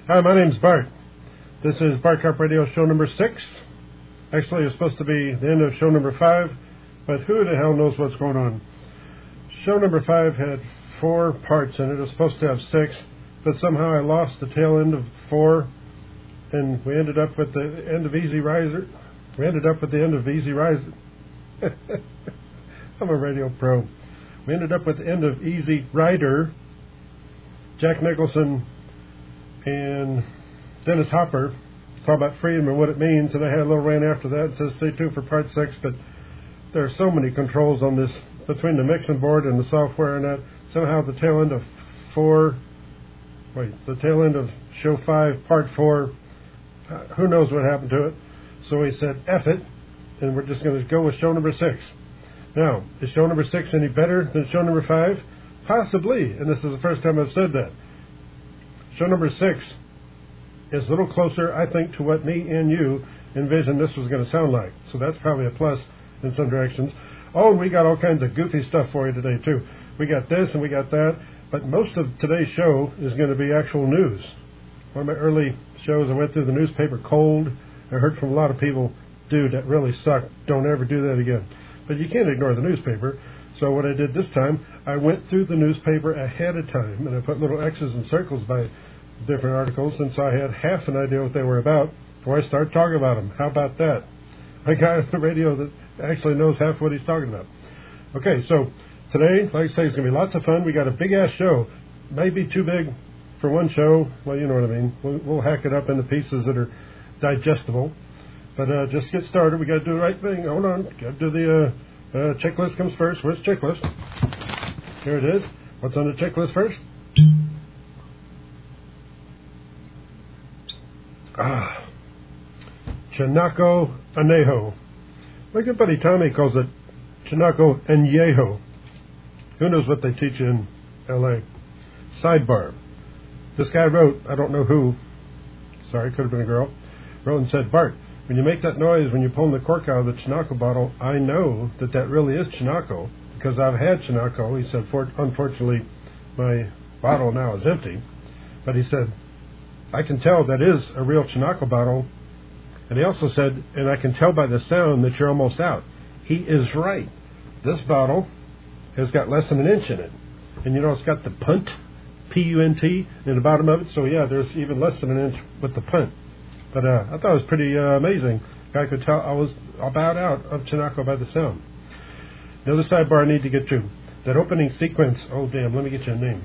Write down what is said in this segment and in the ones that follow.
Hi, my name's Bart. This is Bart Carp Radio show number 6. Actually, it's supposed to be the end of show number 5, but who the hell knows what's going on. Show number 5 had 4 parts in it. It was supposed to have 6, but somehow I lost the tail end of 4, and we ended up with the end of Easy Riser. I'm a radio pro. We ended up with the end of Easy Rider, Jack Nicholson, and Dennis Hopper talk about freedom and what it means, and I had a little rant after that. It says stay tuned for part 6, but there are so many controls on this between the mixing board and the software and that. Somehow the tail end of show 5, part 4, who knows what happened to it. So we said F it, and we're just going to go with show number 6. Now, is show number 6 any better than show number 5? Possibly, and this is the first time I've said that. Show number 6 is a little closer, I think, to what me and you envisioned this was going to sound like. So that's probably a plus in some directions. Oh, and we got all kinds of goofy stuff for you today, too. We got this and we got that. But most of today's show is going to be actual news. One of my early shows, I went through the newspaper cold. I heard from a lot of people, dude, that really sucked. Don't ever do that again. But you can't ignore the newspaper. So what I did this time, I went through the newspaper ahead of time, and I put little X's and circles by different articles, and so I had half an idea what they were about before I started talking about them. How about that? A guy on the radio that actually knows half what he's talking about. Okay, so today, like I say, it's going to be lots of fun. We got a big-ass show. Maybe too big for one show. Well, you know what I mean. We'll hack it up into pieces that are digestible. But just get started. We got to do the right thing. Hold on. Got to do the checklist comes first. Where's the checklist? Here it is. What's on the checklist first? Chinaco Anejo. My good buddy Tommy calls it Chinaco Añejo. Who knows what they teach in L.A.? Sidebar. This guy wrote, I don't know who, sorry, could have been a girl, wrote and said, Bart, when you make that noise when you're pulling the cork out of the Chinaco bottle, I know that really is Chinaco because I've had Chinaco. He said, unfortunately, my bottle now is empty. But he said, I can tell that is a real Chinaco bottle. And he also said, and I can tell by the sound that you're almost out. He is right. This bottle has got less than an inch in it. And you know, it's got the punt, P-U-N-T, in the bottom of it. So, yeah, there's even less than an inch with the punt. But I thought it was pretty amazing. I could tell I was about out of Chinaco by the sound. The other sidebar I need to get to. That opening sequence. Oh, damn, let me get you a name.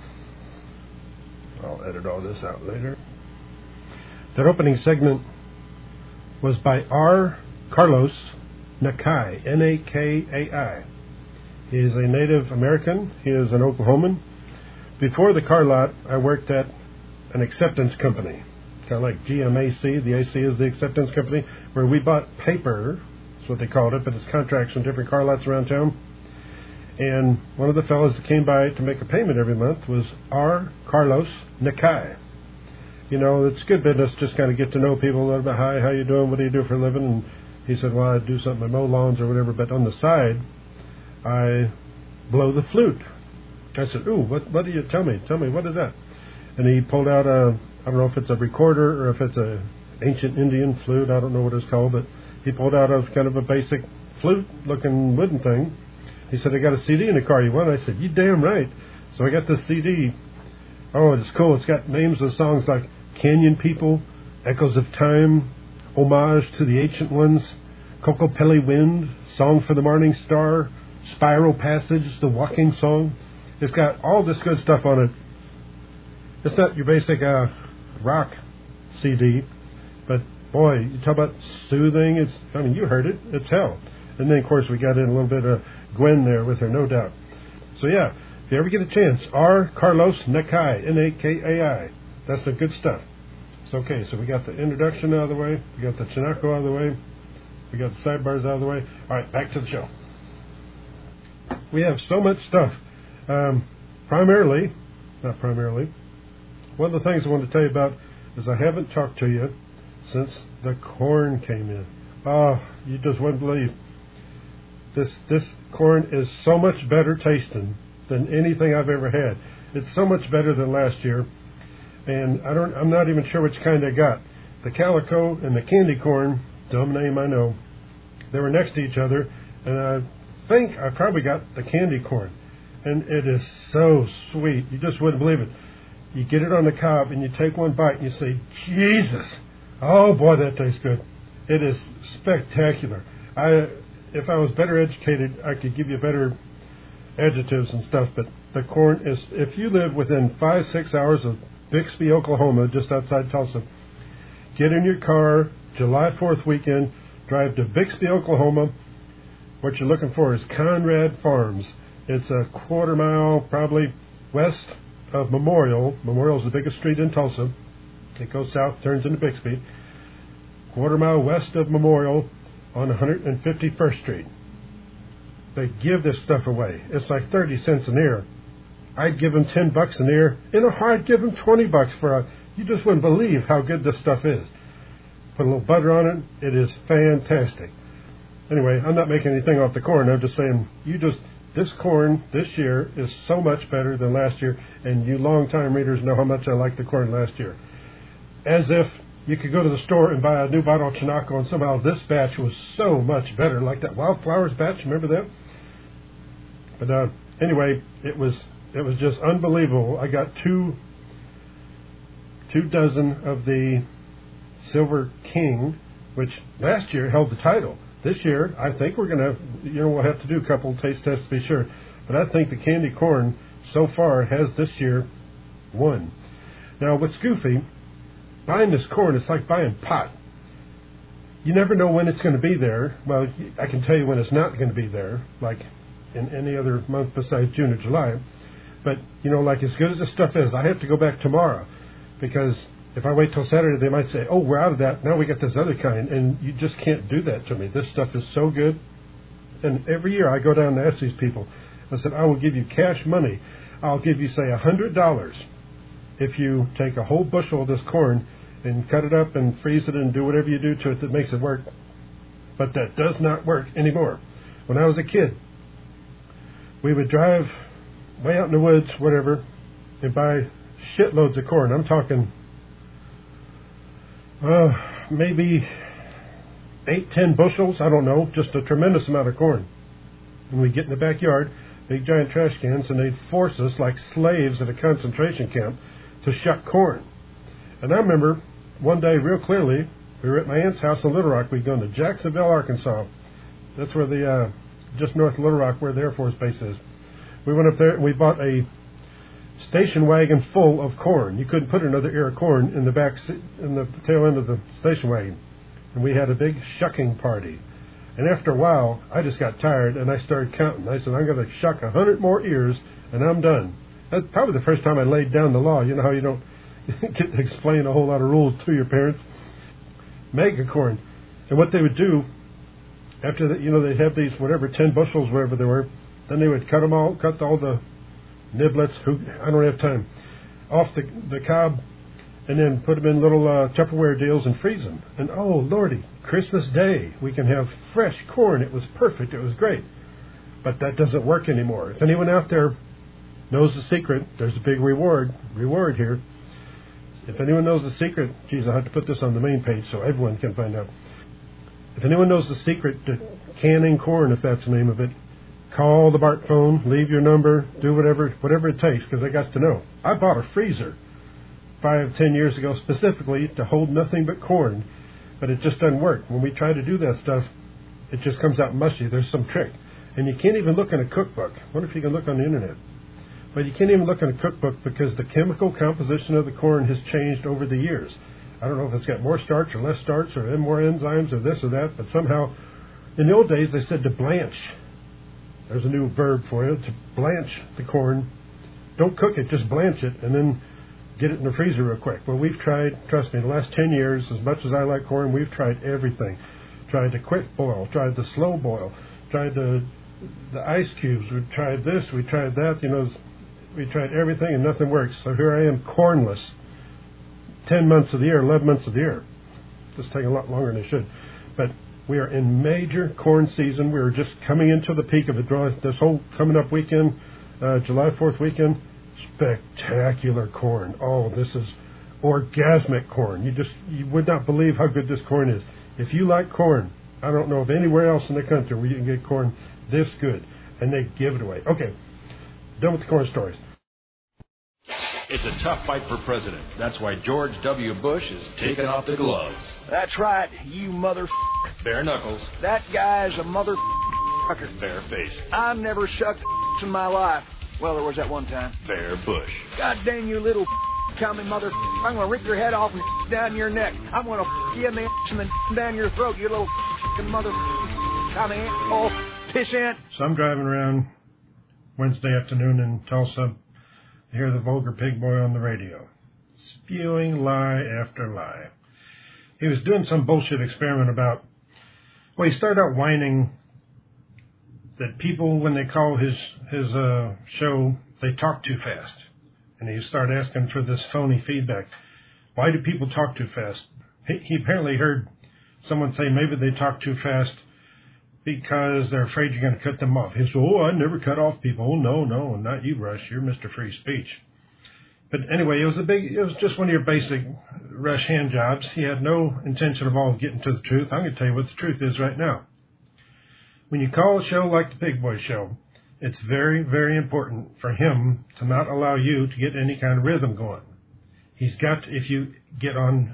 I'll edit all this out later. That opening segment was by R. Carlos Nakai, N-A-K-A-I. He is a Native American. He is an Oklahoman. Before the car lot, I worked at an acceptance company, kind of like GMAC. The AC is the acceptance company, where we bought paper. That's what they called it, but it's contracts from different car lots around town. And one of the fellows that came by to make a payment every month was R. Carlos Nakai. You know, it's good business, just kind of get to know people a little bit. Hi, how you doing? What do you do for a living? And he said, well, I do something, I mow lawns or whatever, but on the side, I blow the flute. I said, ooh, what do you, tell me, what is that? And he pulled out I don't know if it's a recorder or if it's a ancient Indian flute, I don't know what it's called, but he pulled out a kind of a basic flute-looking wooden thing. He said, I got a CD in the car, you want? I said, you damn right. So I got this CD. Oh, it's cool. It's got names of songs like Canyon People, Echoes of Time, Homage to the Ancient Ones, Kokopelli Wind, Song for the Morning Star, Spiral Passage, The Walking Song. It's got all this good stuff on it. It's not your basic rock CD, but boy, you talk about soothing. You heard it. It's hell. And then, of course, we got in a little bit of Gwen there with her, no doubt. So, yeah, if you ever get a chance, R. Carlos Nakai, N-A-K-A-I. That's the good stuff. So, okay, so we got the introduction out of the way. We got the Chinaco out of the way. We got the sidebars out of the way. All right, back to the show. We have so much stuff. Not primarily, one of the things I want to tell you about is I haven't talked to you since the corn came in. Oh, you just wouldn't believe. This corn is so much better tasting than anything I've ever had. It's so much better than last year. And I'm not even sure which kind I got. The calico and the candy corn, dumb name I know, they were next to each other, and I think I probably got the candy corn. And it is so sweet. You just wouldn't believe it. You get it on the cob, and you take one bite, and you say, Jesus! Oh, boy, that tastes good. It is spectacular. If I was better educated, I could give you better adjectives and stuff, but the corn is, if you live within 5-6 hours of Bixby, Oklahoma, just outside Tulsa, get in your car, July 4th weekend, drive to Bixby, Oklahoma. What you're looking for is Conrad Farms. It's a quarter mile, probably west of Memorial. Memorial is the biggest street in Tulsa. It goes south, turns into Bixby. Quarter mile west of Memorial on 151st Street. They give this stuff away. It's like 30 cents an ear. I'd give them $10 an ear. I'd give them $20 for a... You just wouldn't believe how good this stuff is. Put a little butter on it. It is fantastic. Anyway, I'm not making anything off the corn. I'm just saying, this corn this year is so much better than last year, and you long-time readers know how much I liked the corn last year. As if you could go to the store and buy a new bottle of Chinaco, and somehow this batch was so much better, like that Wildflowers batch. Remember that? But anyway, it was just unbelievable. I got two dozen of the Silver King, which last year held the title. This year, I think we're going to, we'll have to do a couple of taste tests to be sure. But I think the candy corn so far has this year won. Now, what's goofy, buying this corn, it's like buying pot. You never know when it's going to be there. Well, I can tell you when it's not going to be there, like in any other month besides June or July. But, like as good as this stuff is, I have to go back tomorrow, because if I wait till Saturday, they might say, oh, we're out of that. Now we got this other kind. And you just can't do that to me. This stuff is so good. And every year I go down and ask these people. I said, I will give you cash money. I'll give you, say, $100 if you take a whole bushel of this corn and cut it up and freeze it and do whatever you do to it that makes it work. But that does not work anymore. When I was a kid, we would drive way out in the woods, whatever, and buy shitloads of corn. I'm talking... maybe 8-10 bushels, I don't know, just a tremendous amount of corn. And we'd get in the backyard, big giant trash cans, and they'd force us like slaves at a concentration camp to shuck corn. And I remember one day real clearly, we were at my aunt's house in Little Rock. We'd gone to Jacksonville, Arkansas. That's where just north of Little Rock, where the Air Force Base is. We went up there and we bought a station wagon full of corn. You couldn't put another ear of corn in the back in the tail end of the station wagon. And we had a big shucking party. And after a while, I just got tired and I started counting. I said, I'm going to shuck 100 more ears and I'm done. That's probably the first time I laid down the law. You know how you don't get to explain a whole lot of rules to your parents? Mega corn. And what they would do, after that, they'd have these, 10 bushels, whatever they were, then they would cut all the niblets, I don't have time, off the cob, and then put them in little Tupperware deals and freeze them. And oh, Lordy, Christmas Day, we can have fresh corn. It was perfect. It was great. But that doesn't work anymore. If anyone out there knows the secret, there's a big reward here. If anyone knows the secret, geez, I'll have to put this on the main page so everyone can find out. If anyone knows the secret to canning corn, if that's the name of it, call the BART phone, leave your number, do whatever it takes, because I got to know. I bought a freezer 5-10 years ago specifically to hold nothing but corn, but it just doesn't work. When we try to do that stuff, it just comes out mushy. There's some trick. And you can't even look in a cookbook. What if you can look on the internet? But you can't even look in a cookbook because the chemical composition of the corn has changed over the years. I don't know if it's got more starch or less starch or more enzymes or this or that, but somehow, in the old days, they said to blanch. There's a new verb for it, to blanch the corn. Don't cook it, just blanch it, and then get it in the freezer real quick. Well, we've tried, trust me, the last 10 years, as much as I like corn, we've tried everything. Tried the quick boil, tried the slow boil, tried the ice cubes, we tried this, we tried that, we tried everything and nothing works. So here I am, cornless, 10 months of the year, 11 months of the year. It's taking a lot longer than it should. But we are in major corn season. We're just coming into the peak of it. This whole coming up weekend, July 4th weekend, spectacular corn. Oh, this is orgasmic corn. You would not believe how good this corn is. If you like corn, I don't know of anywhere else in the country where you can get corn this good. And they give it away. Okay, done with the corn stories. It's a tough fight for president. That's why George W. Bush is taking off the gloves. That's right, you mother... Bare knuckles. That guy's a mother... Bare face. I've never shucked in my life. Well, there was that one time. Bare bush. God dang you little commie mother... I'm going to rip your head off and down your neck. I'm going to you in the ass and then down your throat, you little mother... commie asshole. Pissant. So I'm driving around Wednesday afternoon in Tulsa. I hear the vulgar pig boy on the radio, spewing lie after lie. He was doing some bullshit experiment about, well, he started out whining that people, when they call his show, they talk too fast. And he started asking for this phony feedback. Why do people talk too fast? He apparently heard someone say maybe they talk too fast because they're afraid you're going to cut them off. He said, oh, I never cut off people. Oh, no, not you, Rush. You're Mr. Free Speech. But anyway, it was just one of your basic Rush hand jobs. He had no intention of all getting to the truth. I'm going to tell you what the truth is right now. When you call a show like the Pig Boy Show, it's very, very important for him to not allow you to get any kind of rhythm going. He's got to, if you get on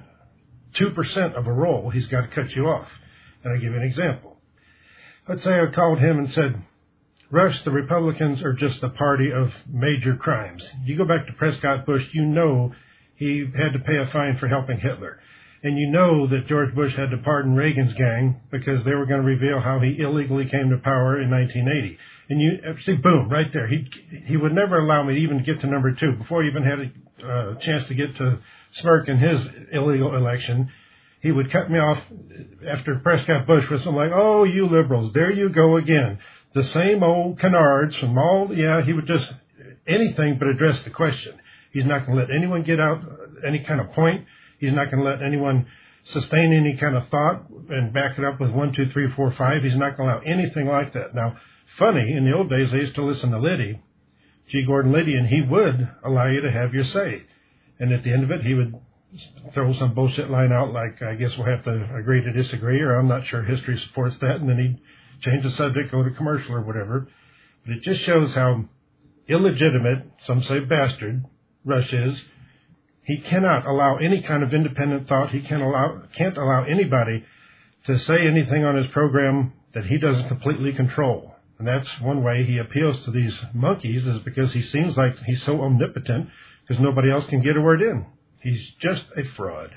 2% of a roll, he's got to cut you off. And I'll give you an example. Let's say I called him and said, Rush, the Republicans are just a party of major crimes. You go back to Prescott Bush, you know he had to pay a fine for helping Hitler. And you know that George Bush had to pardon Reagan's gang because they were going to reveal how he illegally came to power in 1980. And you see, boom, right there. He would never allow me to even get to number 2 before he even had a chance to get to Smirk in his illegal election. He would cut me off after Prescott Bush was like, oh, you liberals, there you go again. The same old canards from he would just anything but address the question. He's not going to let anyone get out any kind of point. He's not going to let anyone sustain any kind of thought and back it up with 1, 2, 3, 4, 5. He's not going to allow anything like that. Now, funny, in the old days, I used to listen to Liddy, G. Gordon Liddy, and he would allow you to have your say. And at the end of it, he would throw some bullshit line out like, I guess we'll have to agree to disagree, or I'm not sure history supports that, and then he'd change the subject, go to commercial or whatever. But it just shows how illegitimate, some say bastard, Rush is. He cannot allow any kind of independent thought. He can't allow anybody to say anything on his program that he doesn't completely control. And that's one way he appeals to these monkeys, is because he seems like he's so omnipotent because nobody else can get a word in. He's just a fraud.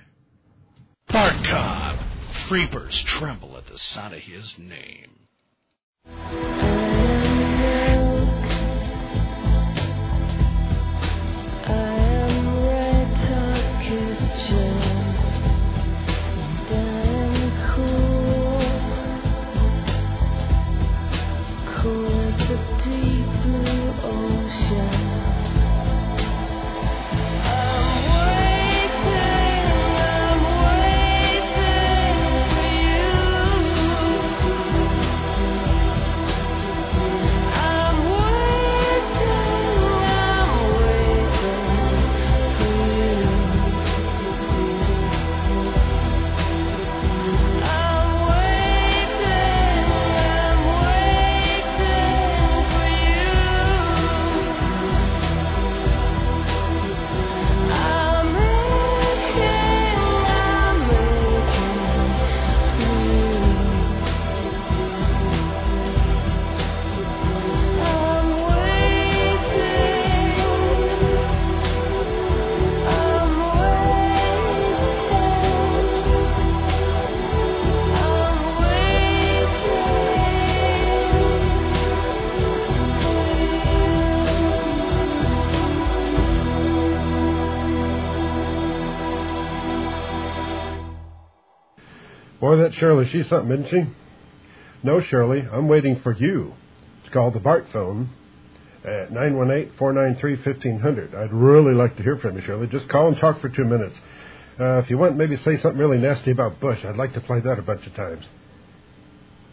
Bart Cobb. Freepers tremble at the sound of his name. Boy, that Shirley, she's something, isn't she? No, Shirley, I'm waiting for you. It's called the Bart phone at 918-493-1500. I'd really like to hear from you, Shirley. Just call and talk for 2 minutes. If you want, maybe say something really nasty about Bush. I'd like to play that a bunch of times.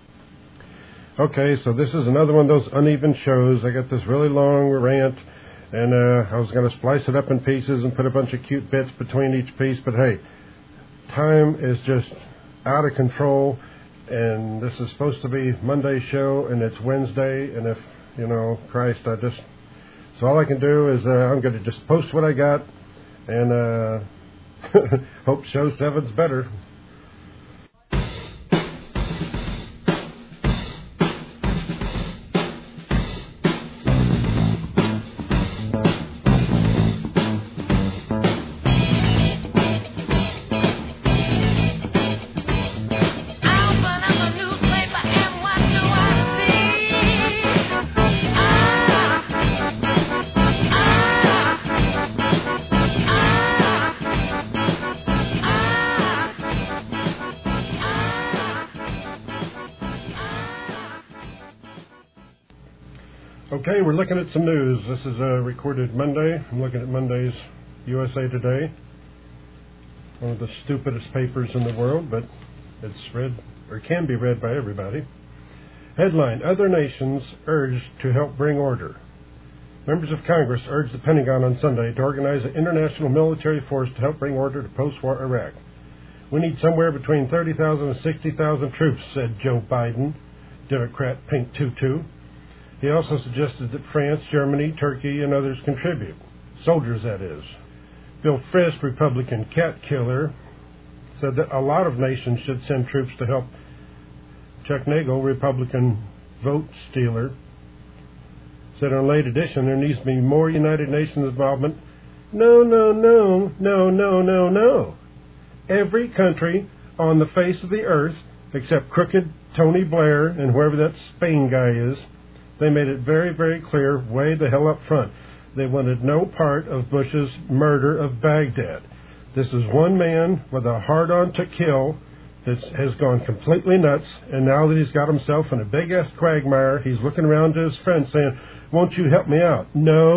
Okay, so this is another one of those uneven shows. I got this really long rant, And I was going to splice it up in pieces and put a bunch of cute bits between each piece. But hey, time is just out of control. And this is supposed to be Monday's show, and it's Wednesday. And if, Christ, so all I can do is I'm going to just post what I got and hope show 7's better. Okay, we're looking at some news. This is recorded Monday. I'm looking at Monday's USA Today. One of the stupidest papers in the world, but it's read, or can be read by everybody. Headline, Other Nations Urged to Help Bring Order. Members of Congress urged the Pentagon on Sunday to organize an international military force to help bring order to post-war Iraq. We need somewhere between 30,000 and 60,000 troops, said Joe Biden, Democrat Pink Tutu. He also suggested that France, Germany, Turkey, and others contribute. Soldiers, that is. Bill Frist, Republican cat killer, said that a lot of nations should send troops to help. Chuck Nagel, Republican vote stealer, said on Late Edition there needs to be more United Nations involvement. No. Every country on the face of the earth, except crooked Tony Blair and whoever that Spain guy is, they made it very, very clear, way the hell up front. They wanted no part of Bush's murder of Baghdad. This is one man with a hard-on to kill that has gone completely nuts, and now that he's got himself in a big-ass quagmire, he's looking around to his friends saying, won't you help me out? No.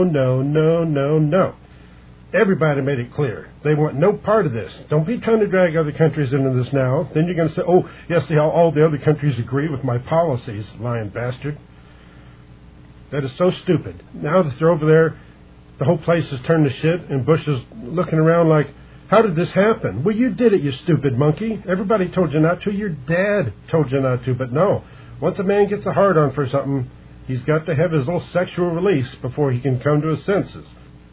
Everybody made it clear. They want no part of this. Don't be trying to drag other countries into this now. Then you're going to say, oh, yes, all the other countries agree with my policies, lying bastard. That is so stupid. Now that they're over there, the whole place is turned to shit, and Bush is looking around like, how did this happen? Well, you did it, you stupid monkey. Everybody told you not to. Your dad told you not to. But no, once a man gets a hard-on for something, he's got to have his little sexual release before he can come to his senses.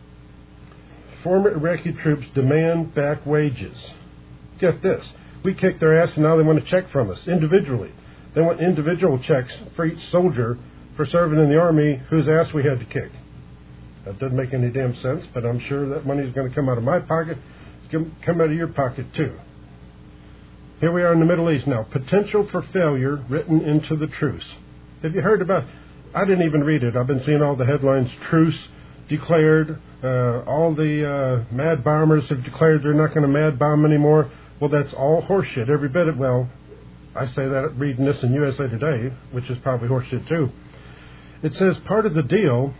Former Iraqi troops demand back wages. Get this. We kicked their ass, and now they want a check from us, individually. They want individual checks for each soldier for serving in the Army whose ass we had to kick. That doesn't make any damn sense, but I'm sure that money's going to come out of my pocket. It's going to come out of your pocket, too. Here we are in the Middle East now. Potential for failure written into the truce. Have you heard about... I didn't even read it. I've been seeing all the headlines. Truce declared. All the mad bombers have declared they're not going to mad bomb anymore. Well, that's all horseshit. Every bit of... Well, I say that reading this in USA Today, which is probably horseshit, too. It says part of the deal,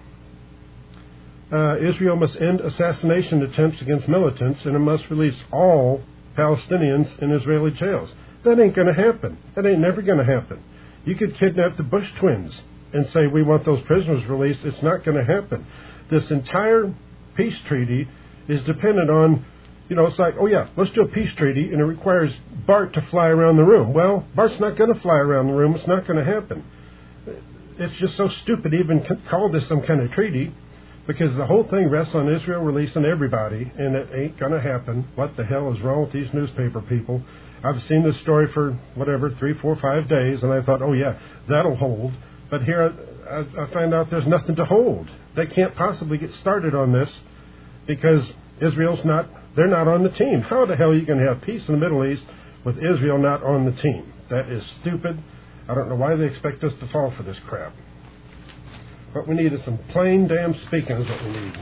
Israel must end assassination attempts against militants, and it must release all Palestinians in Israeli jails. That ain't going to happen. That ain't never going to happen. You could kidnap the Bush twins and say we want those prisoners released. It's not going to happen. This entire peace treaty is dependent on, it's like, oh yeah, let's do a peace treaty, and it requires Bart to fly around the room. Well, Bart's not going to fly around the room. It's not going to happen. It's just so stupid to even call this some kind of treaty, because the whole thing rests on Israel releasing everybody, and it ain't going to happen. What the hell is wrong with these newspaper people? I've seen this story for, 3, 4, 5 days, and I thought, oh yeah, that'll hold. But here I find out there's nothing to hold. They can't possibly get started on this because they're not on the team. How the hell are you going to have peace in the Middle East with Israel not on the team? That is stupid. I don't know why they expect us to fall for this crap. What we need is some plain damn speaking is what we need.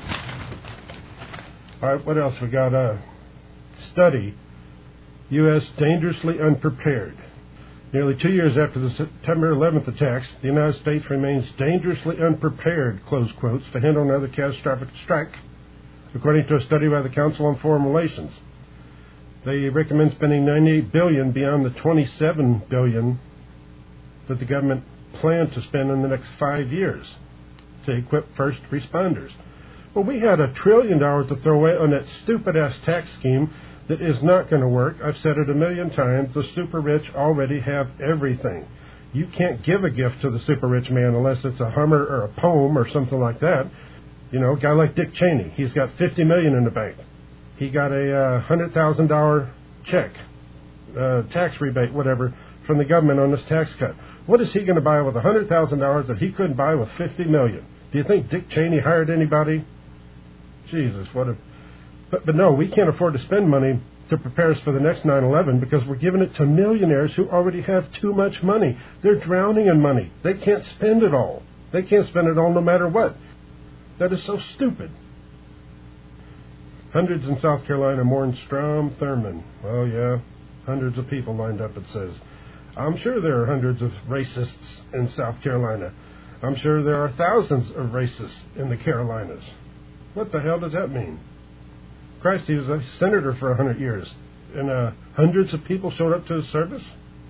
All right, what else? We got a study, U.S. dangerously unprepared. Nearly 2 years after the September 11th attacks, the United States remains dangerously unprepared, close quotes, to handle another catastrophic strike, according to a study by the Council on Foreign Relations. They recommend spending $98 billion beyond the $27 billion that the government planned to spend in the next 5 years to equip first responders. Well, we had $1 trillion to throw away on that stupid-ass tax scheme that is not going to work. I've said it 1,000,000 times. The super rich already have everything. You can't give a gift to the super rich man unless it's a Hummer or a poem or something like that. You know, a guy like Dick Cheney, he's got $50 million in the bank. He got a $100,000 check, tax rebate, whatever, from the government on this tax cut. What is he going to buy with $100,000 that he couldn't buy with $50 million? Do you think Dick Cheney hired anybody? Jesus, what a... But no, we can't afford to spend money to prepare us for the next 9/11 because we're giving it to millionaires who already have too much money. They're drowning in money. They can't spend it all. They can't spend it all no matter what. That is so stupid. Hundreds in South Carolina mourn Strom Thurmond. Oh, yeah. Hundreds of people lined up, it says. I'm sure there are hundreds of racists in South Carolina. I'm sure there are thousands of racists in the Carolinas. What the hell does that mean? Christ, he was a senator for 100 years, and hundreds of people showed up to his service?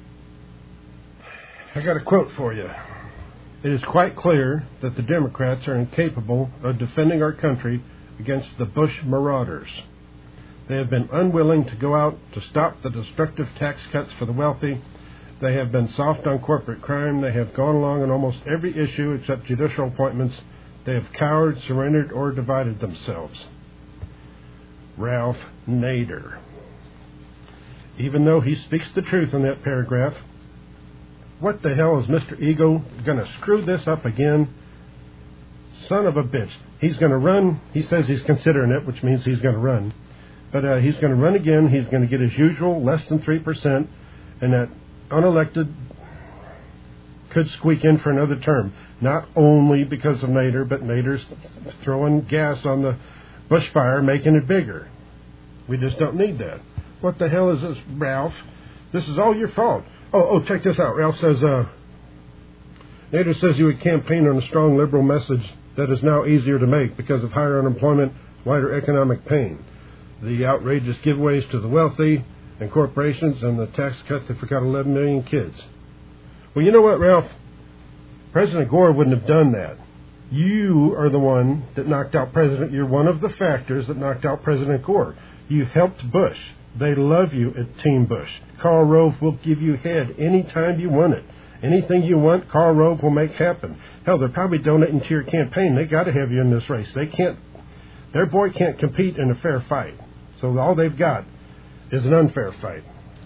I got a quote for you. It is quite clear that the Democrats are incapable of defending our country against the Bush marauders. They have been unwilling to go out to stop the destructive tax cuts for the wealthy. They have been soft on corporate crime. They have gone along on almost every issue except judicial appointments. They have cowered, surrendered, or divided themselves. Ralph Nader. Even though he speaks the truth in that paragraph, what the hell is Mr. Ego going to screw this up again? Son of a bitch. He's going to run. He says he's considering it, which means he's going to run. But he's going to run again. He's going to get his usual less than 3%, and that unelected could squeak in for another term. Not only because of Nader, but Nader's throwing gas on the bushfire, making it bigger. We just don't need that. What the hell is this, Ralph? This is all your fault. Oh, check this out. Ralph says, Nader says he would campaign on a strong liberal message that is now easier to make because of higher unemployment, wider economic pain, the outrageous giveaways to the wealthy and corporations, and the tax cut that forgot 11 million kids. Well, you know what, Ralph? President Gore wouldn't have done that. You are the one that knocked out President. You're one of the factors that knocked out President Gore. You helped Bush. They love you at Team Bush. Karl Rove will give you head anytime you want it. Anything you want, Karl Rove will make happen. Hell, they're probably donating to your campaign. They got to have you in this race. They can't. Their boy can't compete in a fair fight. So all they've got is an unfair fight.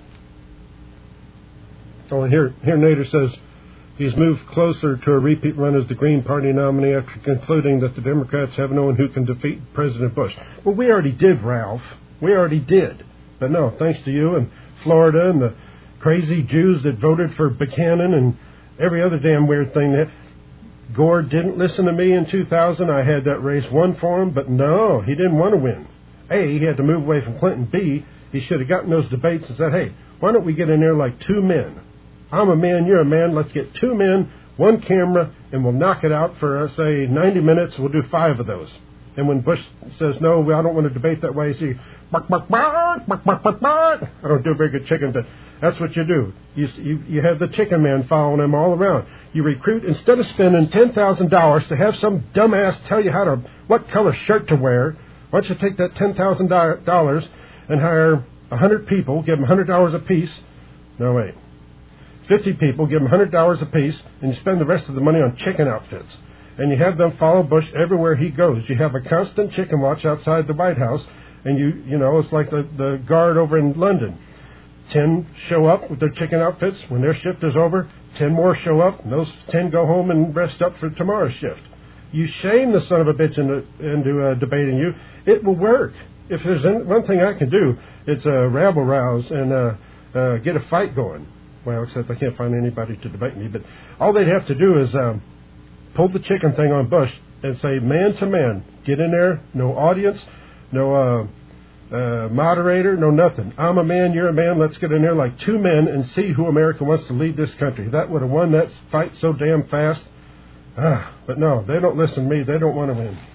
Oh, and here Nader says he's moved closer to a repeat run as the Green Party nominee after concluding that the Democrats have no one who can defeat President Bush. Well, we already did, Ralph. We already did. But no, thanks to you and Florida and the crazy Jews that voted for Buchanan and every other damn weird thing. That Gore didn't listen to me in 2000. I had that race won for him, but no, he didn't want to win. A, he had to move away from Clinton. B, he should have gotten those debates and said, hey, why don't we get in there like two men? I'm a man, you're a man. Let's get two men, one camera, and we'll knock it out for, say, 90 minutes. We'll do 5 of those. And when Bush says, no, I don't want to debate that way, see, bark, bark, bark, bark, bark, bark, bark. I don't do a very good chicken, but that's what you do. You have the chicken man following him all around. You recruit, instead of spending $10,000 to have some dumbass tell you what color shirt to wear, why don't you take that $10,000 and hire 100 people, give them $100 apiece. No, wait. 50 people, give them $100 apiece, and you spend the rest of the money on chicken outfits. And you have them follow Bush everywhere he goes. You have a constant chicken watch outside the White House, and you know, it's like the guard over in London. 10 show up with their chicken outfits. When their shift is over, 10 more show up, and those 10 go home and rest up for tomorrow's shift. You shame the son of a bitch into debating you. It will work. If there's one thing I can do, it's rabble rouse and get a fight going. Well, except I can't find anybody to debate me. But all they'd have to do is pull the chicken thing on Bush and say, man to man, get in there, no audience, no moderator, no nothing. I'm a man, you're a man, let's get in there like two men and see who America wants to lead this country. That would have won that fight so damn fast. But no, they don't listen to me. They don't want to win.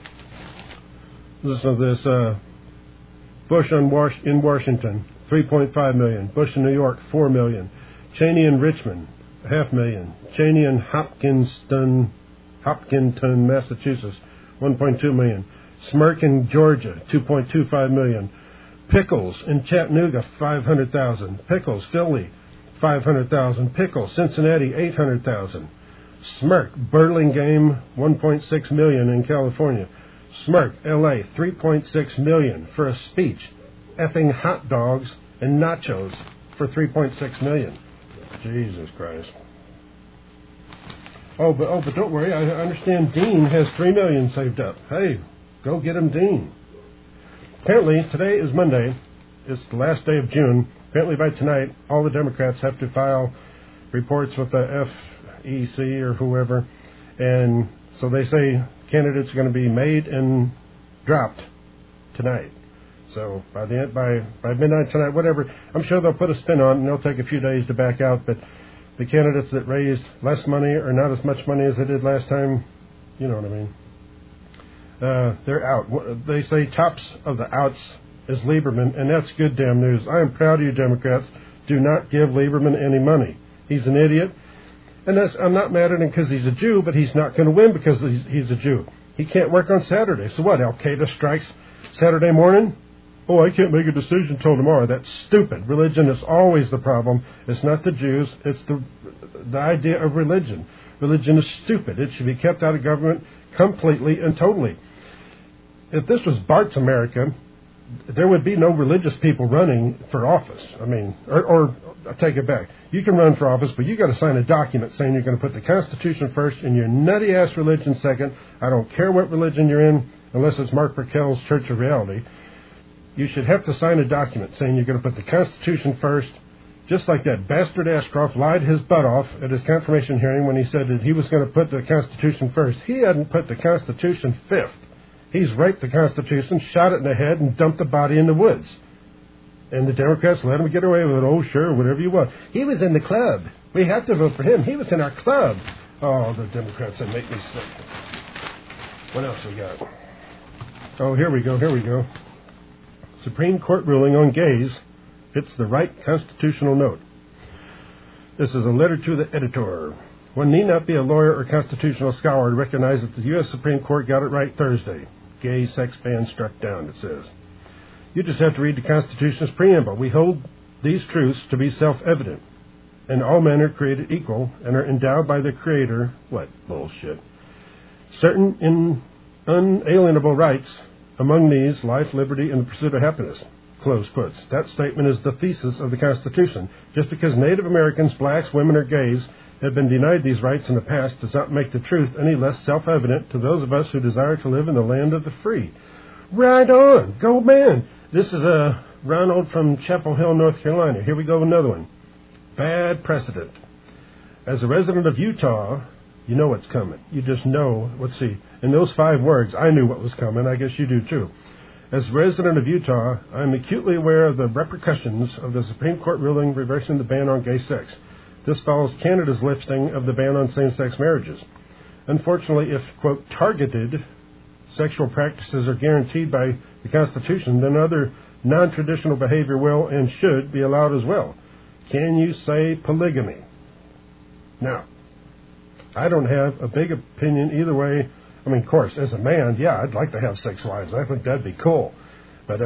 Listen to this. Bush in Washington, 3.5 million. Bush in New York, 4 million. Cheney in Richmond, 500,000. Cheney in Hopkinton, Massachusetts, 1.2 million. Smirk in Georgia, $2.25 million. Pickles in Chattanooga, $500,000. Pickles, Philly, $500,000. Pickles, Cincinnati, $800,000. Smirk, Burlingame, $1.6 million in California. Smirk, L.A., $3.6 million for a speech. Effing hot dogs and nachos for $3.6 million. Jesus Christ. Oh, but don't worry. I understand Dean has $3 million saved up. Hey, go get him, Dean. Apparently, today is Monday. It's the last day of June. Apparently, by tonight, all the Democrats have to file reports with the FEC or whoever, and so they say candidates are going to be made and dropped tonight. So by midnight tonight, whatever, I'm sure they'll put a spin on it, and they'll take a few days to back out. But the candidates that raised less money or not as much money as they did last time, you know what I mean, they're out. They say tops of the outs is Lieberman, and that's good damn news. I am proud of you, Democrats. Do not give Lieberman any money. He's an idiot. And I'm not mad at him because he's a Jew, but he's not going to win because he's a Jew. He can't work on Saturday. So what, Al-Qaeda strikes Saturday morning? Oh, I can't make a decision until tomorrow. That's stupid. Religion is always the problem. It's not the Jews. It's the idea of religion. Religion is stupid. It should be kept out of government completely and totally. If this was Bart's America, there would be no religious people running for office. I mean, or I take it back. You can run for office, but you got to sign a document saying you're going to put the Constitution first and your nutty-ass religion second. I don't care what religion you're in, unless it's Mark Burkell's Church of Reality. You should have to sign a document saying you're going to put the Constitution first, just like that bastard Ashcroft lied his butt off at his confirmation hearing when he said that he was going to put the Constitution first. He hadn't put the Constitution fifth. He's raped the Constitution, shot it in the head, and dumped the body in the woods. And the Democrats let him get away with it. Oh, sure, whatever you want. He was in the club. We have to vote for him. He was in our club. Oh, the Democrats, that make me sick. What else we got? Oh, here we go. Supreme Court ruling on gays hits the right constitutional note. This is a letter to the editor. One need not be a lawyer or constitutional scholar to recognize that the U.S. Supreme Court got it right Thursday. Gay sex ban struck down, it says. You just have to read the Constitution's preamble. We hold these truths to be self-evident, and all men are created equal and are endowed by the Creator, what bullshit, certain unalienable rights, among these life, liberty, and the pursuit of happiness. Close quotes. That statement is the thesis of the Constitution. Just because Native Americans, blacks, women, or gays have been denied these rights in the past does not make the truth any less self-evident to those of us who desire to live in the land of the free. Right on. Go man. This is Ronald from Chapel Hill, North Carolina. Here we go, another one. Bad precedent. As a resident of Utah, you know what's coming. You just know. Let's see. In those 5 words, I knew what was coming. I guess you do too. As a resident of Utah, I am acutely aware of the repercussions of the Supreme Court ruling reversing the ban on gay sex. This follows Canada's lifting of the ban on same-sex marriages. Unfortunately, if, quote, targeted sexual practices are guaranteed by the Constitution, then other non-traditional behavior will and should be allowed as well. Can you say polygamy? Now, I don't have a big opinion either way. I mean, of course, as a man, yeah, I'd like to have 6 wives. I think that'd be cool. But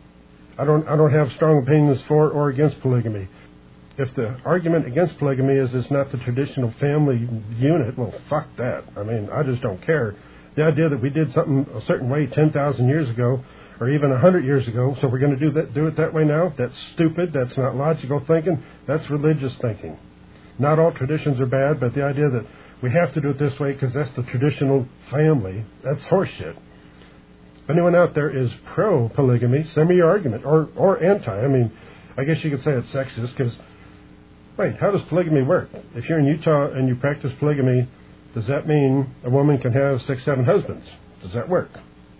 I don't have strong opinions for or against polygamy. If the argument against polygamy is it's not the traditional family unit, well, fuck that. I mean, I just don't care. The idea that we did something a certain way 10,000 years ago or even 100 years ago, so we're going to do it that way now, that's stupid. That's not logical thinking. That's religious thinking. Not all traditions are bad, but the idea that we have to do it this way because that's the traditional family, that's horseshit. If anyone out there is pro-polygamy, send me your argument, or anti. I mean, I guess you could say it's sexist because, wait, how does polygamy work? If you're in Utah and you practice polygamy, does that mean a woman can have 6, 7 husbands? Does that work?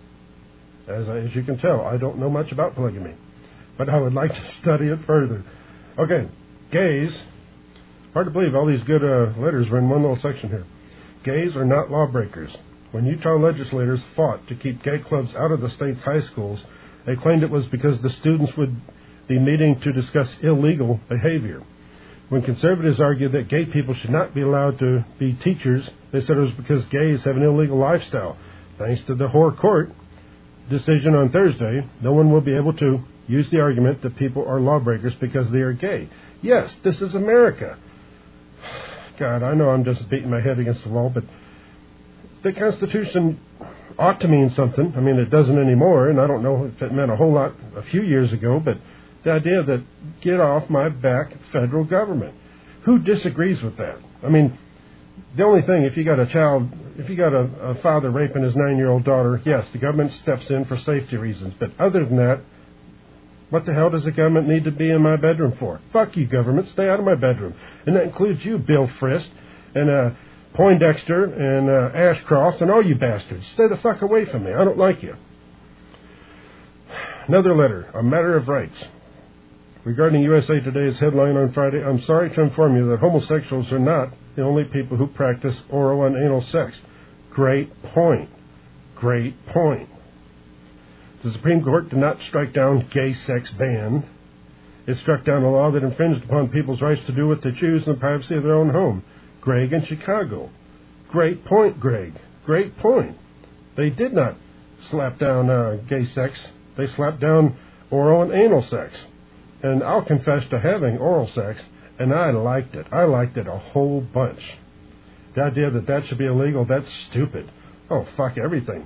As you can tell, I don't know much about polygamy, but I would like to study it further. Okay, gays. Hard to believe all these good letters were in one little section here. Gays are not lawbreakers. When Utah legislators fought to keep gay clubs out of the state's high schools, they claimed it was because the students would be meeting to discuss illegal behavior. When conservatives argued that gay people should not be allowed to be teachers, they said it was because gays have an illegal lifestyle. Thanks to the whore court, decision on Thursday, no one will be able to use the argument that people are lawbreakers because they are gay. Yes, this is America. God, I know I'm just beating my head against the wall, but the Constitution ought to mean something. I mean, it doesn't anymore, and I don't know if it meant a whole lot a few years ago, but the idea that get off my back, federal government. Who disagrees with that? I mean, the only thing, if you got a father raping his 9-year-old daughter, yes, the government steps in for safety reasons. But other than that, what the hell does the government need to be in my bedroom for? Fuck you, government. Stay out of my bedroom. And that includes you, Bill Frist, and Poindexter, and Ashcroft, and all you bastards. Stay the fuck away from me. I don't like you. Another letter, a matter of rights. Regarding USA Today's headline on Friday, I'm sorry to inform you that homosexuals are not the only people who practice oral and anal sex. Great point. Great point. The Supreme Court did not strike down gay sex ban. It struck down a law that infringed upon people's rights to do what they choose in the privacy of their own home. Greg in Chicago. Great point, Greg. Great point. They did not slap down gay sex. They slapped down oral and anal sex. And I'll confess to having oral sex, and I liked it. I liked it a whole bunch. The idea that that should be illegal, that's stupid. Oh, fuck everything.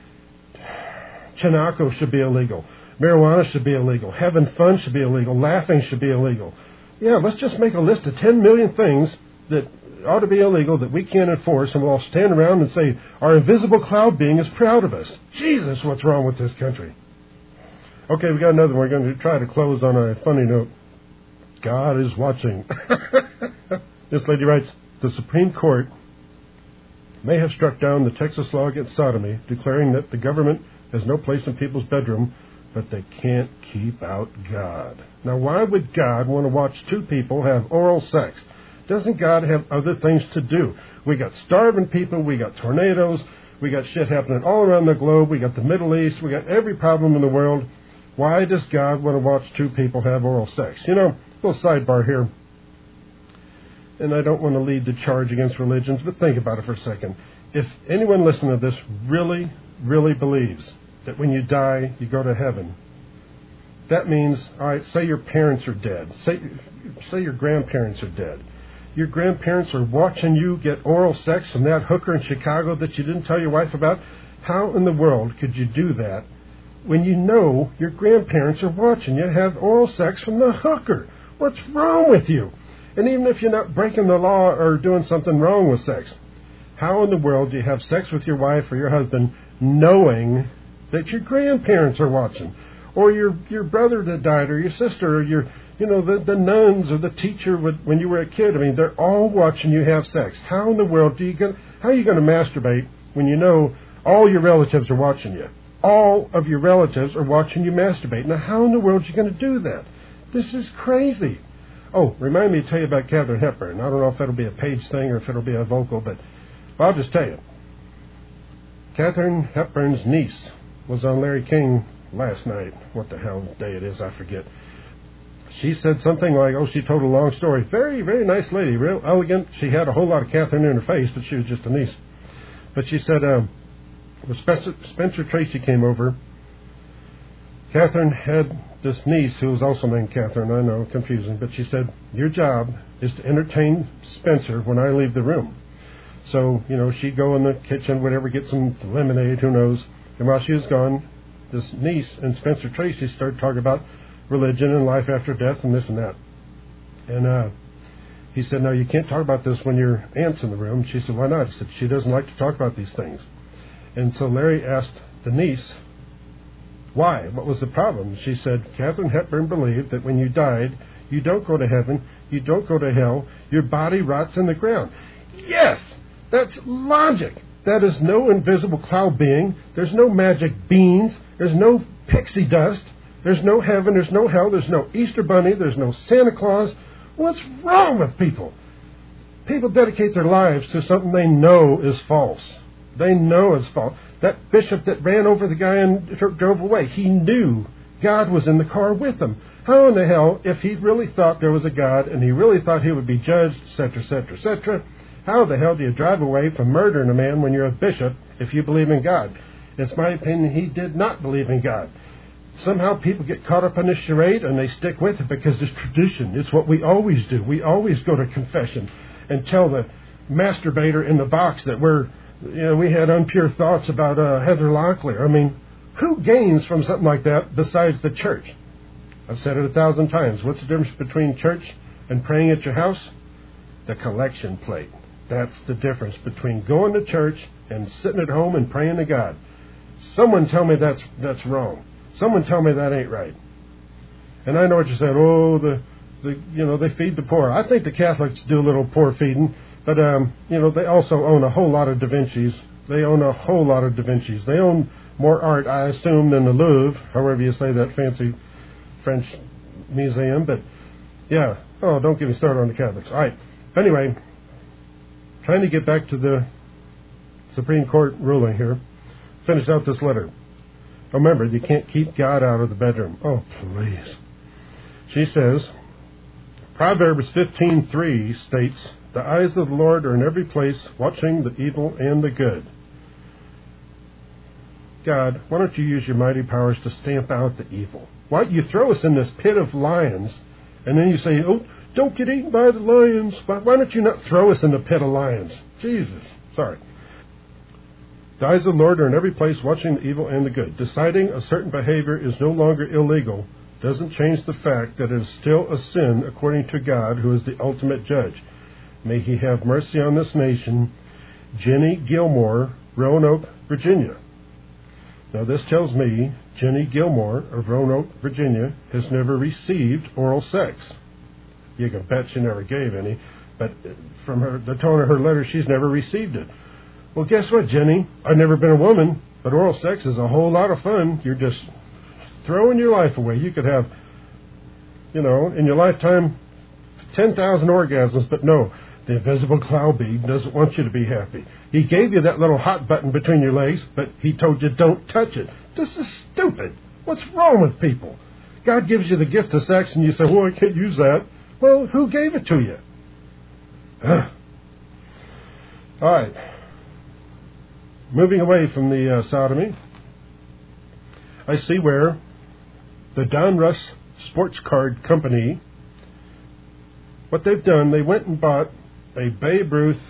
Chinako should be illegal. Marijuana should be illegal. Having fun should be illegal. Laughing should be illegal. Yeah, let's just make a list of 10 million things that ought to be illegal that we can't enforce, and we'll all stand around and say, our invisible cloud being is proud of us. Jesus, what's wrong with this country? Okay, we got another one. We're going to try to close on a funny note. God is watching. This lady writes, the Supreme Court may have struck down the Texas law against sodomy, declaring that the government has no place in people's bedroom, but they can't keep out God. Now, why would God want to watch two people have oral sex? Doesn't God have other things to do? We got starving people, we got tornadoes, we got shit happening all around the globe, we got the Middle East, we got every problem in the world. Why does God want to watch two people have oral sex? You know, a little sidebar here, and I don't want to lead the charge against religions, but think about it for a second. If anyone listening to this really, really believes that when you die, you go to heaven, that means, all right, say your parents are dead. Say your grandparents are dead. Your grandparents are watching you get oral sex from that hooker in Chicago that you didn't tell your wife about. How in the world could you do that when you know your grandparents are watching you have oral sex from the hooker? What's wrong with you? And even if you're not breaking the law or doing something wrong with sex, how in the world do you have sex with your wife or your husband knowing that your grandparents are watching? Or your brother that died, or your sister, or the nuns, or the teacher when you were a kid. I mean, they're all watching you have sex. How in the world how are you going to masturbate when you know all your relatives are watching you? All of your relatives are watching you masturbate. Now, how in the world are you going to do that? This is crazy. Oh, remind me to tell you about Katharine Hepburn. I don't know if it'll be a page thing or if it'll be a vocal, but I'll just tell you. Katharine Hepburn's niece was on Larry King last night. What the hell day it is, I forget. She said something like, she told a long story. Very, very nice lady, real elegant. She had a whole lot of Katharine in her face, but she was just a niece. But she said, when Spencer Tracy came over, Katharine had this niece who was also named Katharine. I know, confusing. But she said, your job is to entertain Spencer when I leave the room. So, she'd go in the kitchen, whatever, get some lemonade, who knows. And while she was gone, this niece and Spencer Tracy started talking about religion and life after death and this and that. And he said, no, you can't talk about this when your aunt's in the room. She said, why not? He said, she doesn't like to talk about these things. And so Larry asked the niece, why? What was the problem? She said, Katharine Hepburn believed that when you died, you don't go to heaven, you don't go to hell, your body rots in the ground. Yes! That's logic. That is no invisible cloud being. There's no magic beans. There's no pixie dust. There's no heaven. There's no hell. There's no Easter Bunny. There's no Santa Claus. What's wrong with people? People dedicate their lives to something they know is false. They know it's false. That bishop that ran over the guy and drove away, he knew God was in the car with him. How in the hell, if he really thought there was a God and he really thought he would be judged, etc., etc., etc., how the hell do you drive away from murdering a man when you're a bishop if you believe in God? It's my opinion he did not believe in God. Somehow people get caught up in this charade and they stick with it because it's tradition. It's what we always do. We always go to confession and tell the masturbator in the box that we had impure thoughts about Heather Locklear. I mean, who gains from something like that besides the church? I've said it 1,000 times. What's the difference between church and praying at your house? The collection plate. That's the difference between going to church and sitting at home and praying to God. Someone tell me that's wrong. Someone tell me that ain't right. And I know what you said. Oh, they feed the poor. I think the Catholics do a little poor feeding, but they also own a whole lot of Da Vinci's. They own a whole lot of Da Vinci's. They own more art, I assume, than the Louvre, however you say that fancy French museum. But yeah, don't get me started on the Catholics. All right. Anyway, trying to get back to the Supreme Court ruling here. Finish out this letter. Remember, you can't keep God out of the bedroom. Oh, please. She says, Proverbs 15:3 states, the eyes of the Lord are in every place, watching the evil and the good. God, why don't you use your mighty powers to stamp out the evil? Why don't you throw us in this pit of lions, and then you say, oh, don't get eaten by the lions. Why don't you not throw us in the pit of lions? Jesus. Sorry. The eyes of the Lord are in every place, watching the evil and the good. Deciding a certain behavior is no longer illegal doesn't change the fact that it is still a sin according to God, who is the ultimate judge. May he have mercy on this nation. Jenny Gilmore, Roanoke, Virginia. Now this tells me Jenny Gilmore of Roanoke, Virginia, has never received oral sex. You can bet she never gave any, but from the tone of her letter, she's never received it. Well, guess what, Jenny? I've never been a woman, but oral sex is a whole lot of fun. You're just throwing your life away. You could have, in your lifetime, 10,000 orgasms, but no, the invisible cloud bead doesn't want you to be happy. He gave you that little hot button between your legs, but he told you don't touch it. This is stupid. What's wrong with people? God gives you the gift of sex, and you say, well, I can't use that. Well, who gave it to you? All right. Moving away from the sodomy, I see where the Donruss Sports Card Company, what they've done, they went and bought a Babe Ruth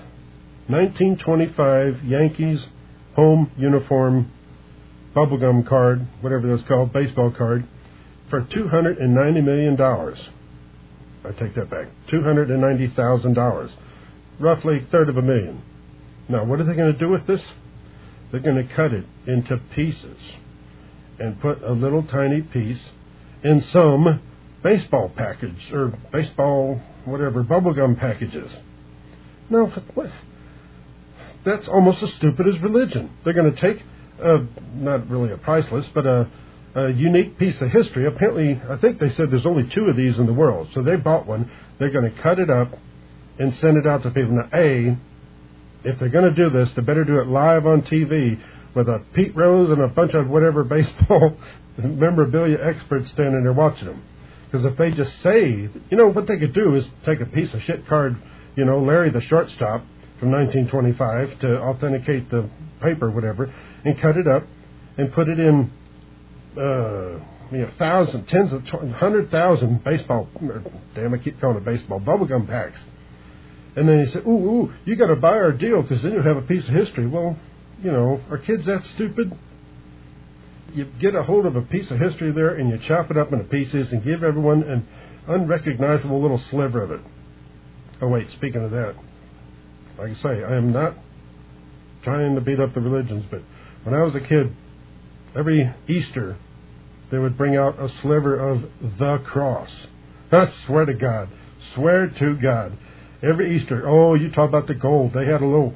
1925 Yankees home uniform bubblegum card, whatever that's called, baseball card, for $290 million. I take that back. $290,000. Roughly $350,000. Now, what are they going to do with this? They're going to cut it into pieces and put a little tiny piece in some baseball package or baseball, whatever, bubblegum packages. No, what? That's almost as stupid as religion. They're going to take, not really a priceless, but a unique piece of history. Apparently, I think they said there's only 2 of these in the world. So they bought one. They're going to cut it up and send it out to people. Now, if they're going to do this, they better do it live on TV with a Pete Rose and a bunch of whatever baseball memorabilia experts standing there watching them. Because if they just say, what they could do is take a piece of shit card, Larry the shortstop from 1925 to authenticate the paper, whatever, and cut it up and put it in, thousands, tens of 100,000 baseball, I keep calling it baseball, bubblegum packs. And then he said, ooh, you got to buy our deal because then you'll have a piece of history. Well, are kids that stupid? You get a hold of a piece of history there and you chop it up into pieces and give everyone an unrecognizable little sliver of it. Oh, wait, speaking of that, like I say, I am not trying to beat up the religions, but when I was a kid, every Easter, they would bring out a sliver of the cross. I swear to God. Swear to God. Every Easter, you talk about the gold. They had a little,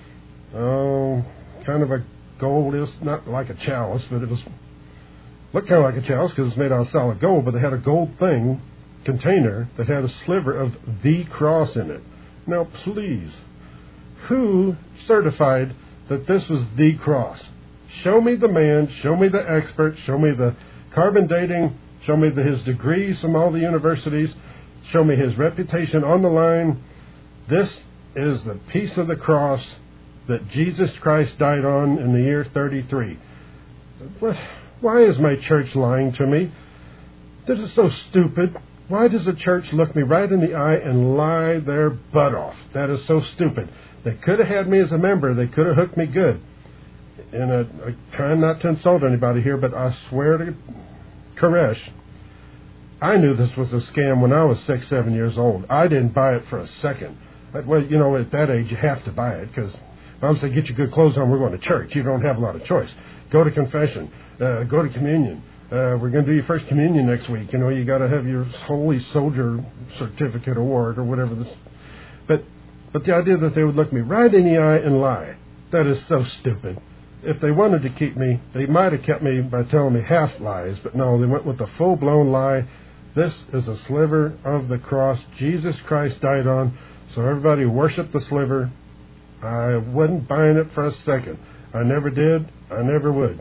kind of a gold. It was not like a chalice, but it looked kind of like a chalice because it's made out of solid gold. But they had a gold container that had a sliver of the cross in it. Now, please, who certified that this was the cross? Show me the man. Show me the expert. Show me the carbon dating. Show me his degrees from all the universities. Show me his reputation on the line. This is the piece of the cross that Jesus Christ died on in the year 33. What? Why is my church lying to me? This is so stupid. Why does the church look me right in the eye and lie their butt off? That is so stupid. They could have had me as a member. They could have hooked me good. And I try not to insult anybody here, but I swear to Koresh, I knew this was a scam when I was 6, 7 years old. I didn't buy it for a second. Well, you know, at that age, you have to buy it because Mom said, get your good clothes on, we're going to church. You don't have a lot of choice. Go to confession. Go to communion. We're going to do your first communion next week. You know, you got to have your Holy Soldier Certificate Award or whatever this. But the idea that they would look me right in the eye and lie, that is so stupid. If they wanted to keep me, they might have kept me by telling me half lies, but no, they went with the full-blown lie. This is a sliver of the cross Jesus Christ died on, so everybody worship the sliver. I wasn't buying it for a second. I never did. I never would.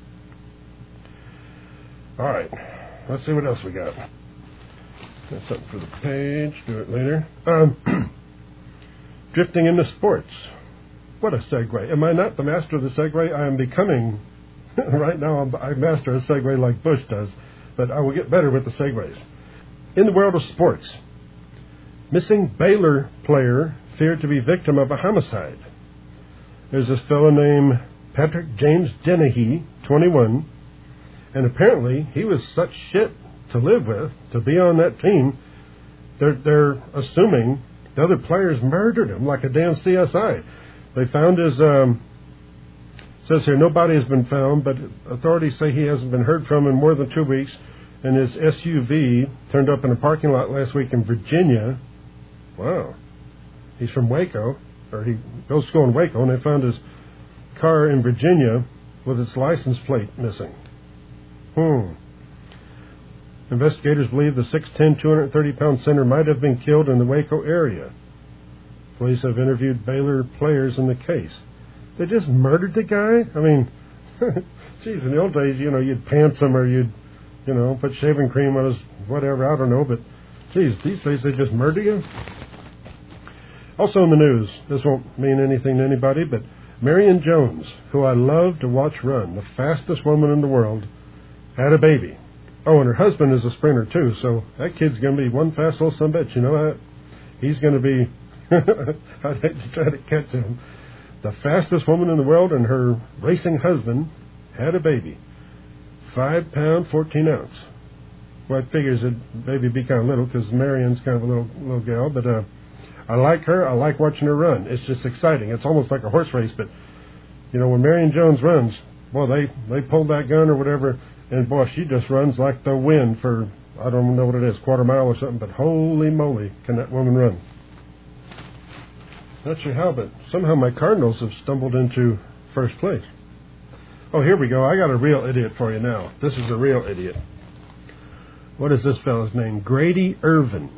All right. Let's see what else we got. Got something for the page. Do it later. Drifting into sports. What a segue. Am I not the master of the segue? I am becoming, right now, I master a segue like Bush does, but I will get better with the segues. In the world of sports, missing Baylor player feared to be victim of a homicide. There's this fellow named Patrick James Dennehy, 21, and apparently he was such shit to live with, to be on that team. They're assuming the other players murdered him like a damn CSI. They found his, says here, nobody has been found, but authorities say he hasn't been heard from in more than 2 weeks, and his SUV turned up in a parking lot last week in Virginia. Wow. He's from Waco, or he goes to school in Waco, and they found his car in Virginia with its license plate missing. Investigators believe the 6'10", 230-pound center might have been killed in the Waco area. Police have interviewed Baylor players in the case. They just murdered the guy? I mean, geez, in the old days, you know, you'd pants him or you'd, you know, put shaving cream on his whatever, I don't know, but geez, these days they just murder you? Also in the news, this won't mean anything to anybody, but Marion Jones, who I love to watch run, the fastest woman in the world, had a baby. Oh, and her husband is a sprinter too, so that kid's going to be one fast little son of a bitch, you know that? He's going to be, I'd hate to try to catch him. The fastest woman in the world and her racing husband had a baby. 5 pound, 14 ounce. Well, it figures that baby be kind of little because Marion's kind of a little gal, but I like her. I like watching her run. It's just exciting. It's almost like a horse race, but, you know, when Marion Jones runs, well, they pull that gun or whatever, and, boy, she just runs like the wind for, I don't know what it is, quarter mile or something, but holy moly, can that woman run. Not sure how, but somehow my Cardinals have stumbled into first place. Oh, here we go. I got a real idiot for you now. This is a real idiot. What is this fellow's name? Grady Irvin.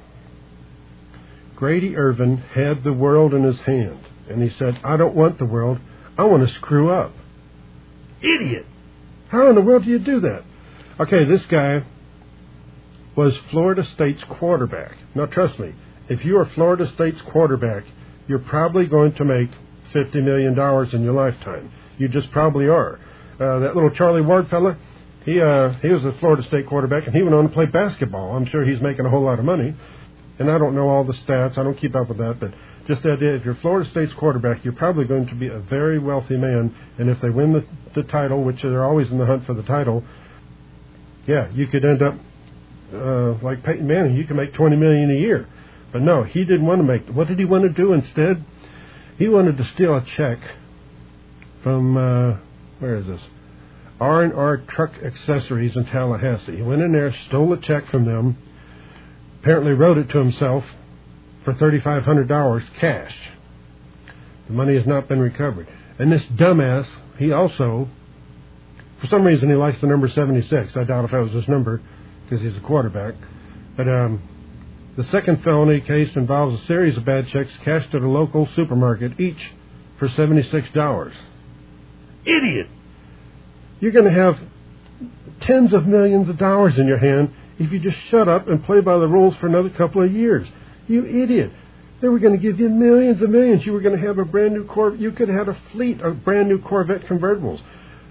Grady Irvin had the world in his hand, and he said, I don't want the world. I want to screw up. Idiot! How in the world do you do that? Okay, this guy was Florida State's quarterback. Now, trust me, if you are Florida State's quarterback, you're probably going to make $50 million in your lifetime. You just probably are. That little Charlie Ward fella, he was a Florida State quarterback, and he went on to play basketball. I'm sure he's making a whole lot of money. And I don't know all the stats. I don't keep up with that. But just the idea, if you're Florida State's quarterback, you're probably going to be a very wealthy man. And if they win the title, which they're always in the hunt for the title, yeah, you could end up like Peyton Manning. You can make $20 million a year. But no, he didn't want to make. What did he want to do instead? He wanted to steal a check from, where is this? R&R Truck Accessories in Tallahassee. He went in there, stole a check from them, apparently wrote it to himself for $3,500 cash. The money has not been recovered. And this dumbass, he also, for some reason, he likes the number 76. I doubt if that was his number because he's a quarterback. But the second felony case involves a series of bad checks cashed at a local supermarket, each for $76. Idiot! You're going to have tens of millions of dollars in your hand if you just shut up and play by the rules for another couple of years. You idiot. They were going to give you millions and millions. You were going to have a brand new Corvette. You could have had a fleet of brand new Corvette convertibles.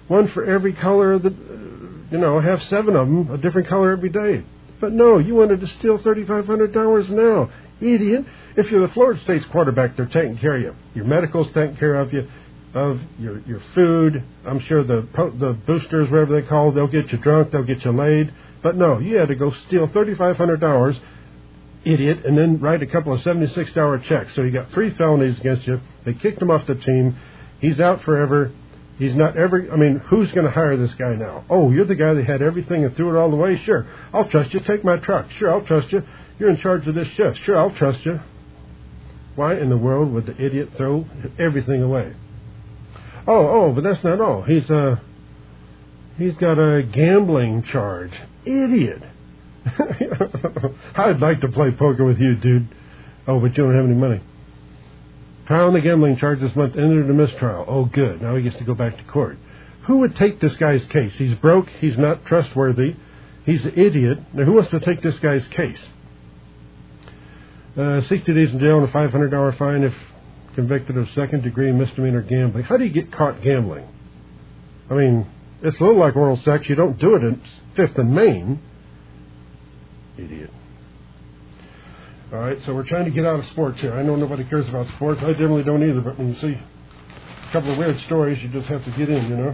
one for every color of the, have 7 of them, a different color every day. But no, you wanted to steal $3,500 now. Idiot. If you're the Florida State's quarterback, they're taking care of you. Your medical's taking care of you, of your food. I'm sure the boosters, whatever they call, they'll get you drunk, they'll get you laid. But no, you had to go steal $3,500, idiot, and then write a couple of $76 checks. So you got 3 felonies against you. They kicked him off the team. He's out forever. He's not ever, who's going to hire this guy now? Oh, you're the guy that had everything and threw it all away? Sure, I'll trust you. Take my truck. Sure, I'll trust you. You're in charge of this shift. Sure, I'll trust you. Why in the world would the idiot throw everything away? Oh, but that's not all. He's got a gambling charge. Idiot. I'd like to play poker with you, dude. Oh, but you don't have any money. Trial on the gambling charge this month, entered a mistrial. Oh, good. Now he gets to go back to court. Who would take this guy's case? He's broke. He's not trustworthy. He's an idiot. Now, who wants to take this guy's case? 60 days in jail and a $500 fine if convicted of second-degree misdemeanor gambling. How do you get caught gambling? It's a little like oral sex. You don't do it in 5th and Main. Idiot. All right, so we're trying to get out of sports here. I know nobody cares about sports. I generally don't either, but when you see a couple of weird stories, you just have to get in,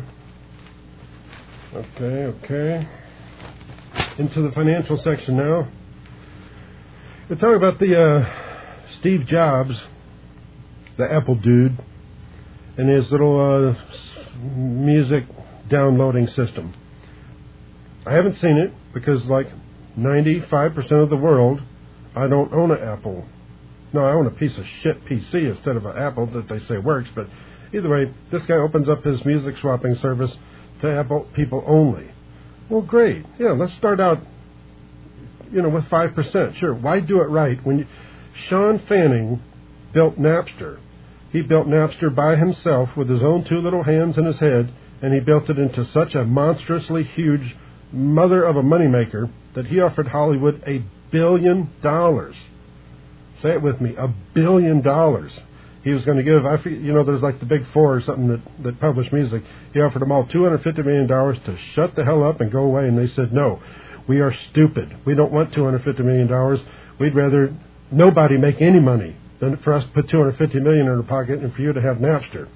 Okay. Into the financial section now. We're talking about the Steve Jobs, the Apple dude, and his little music downloading system. I haven't seen it because, like 95% of the world, I don't own an Apple. No, I own a piece of shit PC instead of an Apple that they say works. But either way, this guy opens up his music swapping service to Apple people only. Well, great. Yeah, let's start out, with 5%. Sure, why do it right? Sean Fanning built Napster. He built Napster by himself with his own 2 little hands in his head, and he built it into such a monstrously huge mother of a moneymaker that he offered Hollywood $1 billion. Say it with me, $1 billion. He was going to give, there's like the Big Four or something that published music. He offered them all $250 million to shut the hell up and go away, and they said, no, we are stupid. We don't want $250 million. We'd rather nobody make any money than for us to put $250 million in our pocket and for you to have Napster.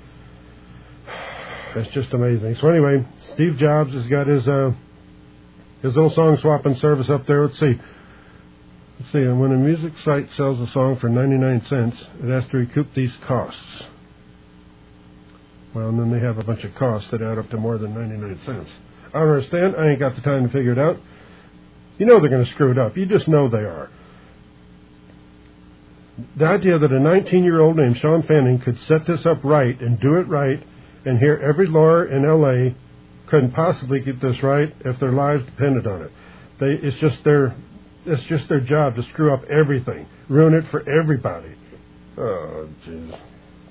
That's just amazing. So anyway, Steve Jobs has got his little song swapping service up there. Let's see. And when a music site sells a song for 99 cents, it has to recoup these costs. Well, and then they have a bunch of costs that add up to more than 99 cents. I don't understand. I ain't got the time to figure it out. You know they're going to screw it up. You just know they are. The idea that a 19-year-old named Sean Fanning could set this up right and do it right, and here every lawyer in L.A. couldn't possibly get this right if their lives depended on it. It's just their job to screw up everything, ruin it for everybody. Oh, jeez.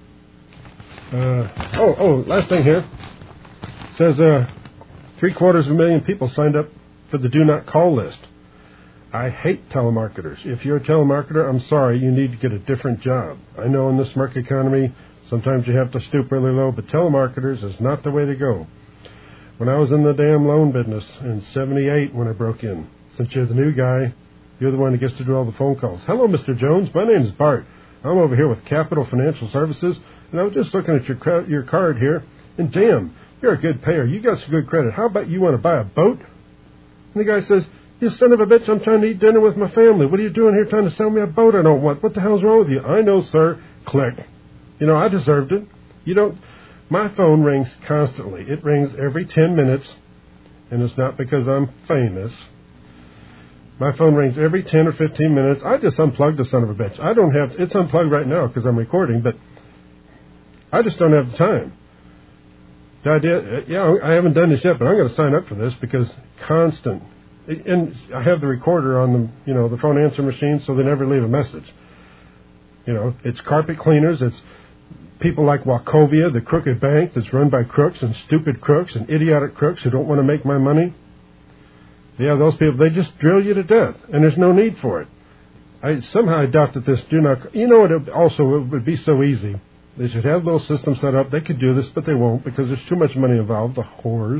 Last thing here. It says 750,000 people signed up for the Do Not Call list. I hate telemarketers. If you're a telemarketer, I'm sorry, you need to get a different job. I know in this market economy, sometimes you have to stoop really low, but telemarketers is not the way to go. When I was in the damn loan business in 78 when I broke in, since you're the new guy, you're the one that gets to do all the phone calls. Hello, Mr. Jones. My name is Bart. I'm over here with Capital Financial Services, and I was just looking at your card here, and damn, you're a good payer. You got some good credit. How about you want to buy a boat? And the guy says, you son of a bitch, I'm trying to eat dinner with my family. What are you doing here trying to sell me a boat I don't want? What the hell's wrong with you? I know, sir. Click. I deserved it. My phone rings constantly. It rings every 10 minutes, and it's not because I'm famous. My phone rings every 10 or 15 minutes. I just unplugged the son of a bitch. It's unplugged right now because I'm recording, but I just don't have the time. The idea, I haven't done this yet, but I'm going to sign up for this because constant, and I have the recorder on the phone answer machine, so they never leave a message. It's carpet cleaners, it's people like Wachovia, the crooked bank that's run by crooks and stupid crooks and idiotic crooks who don't want to make my money. Yeah, those people, they just drill you to death, and there's no need for it. I doubt that this do not... it would be so easy They should have a little system set up. They could do this, but they won't because there's too much money involved, the whores.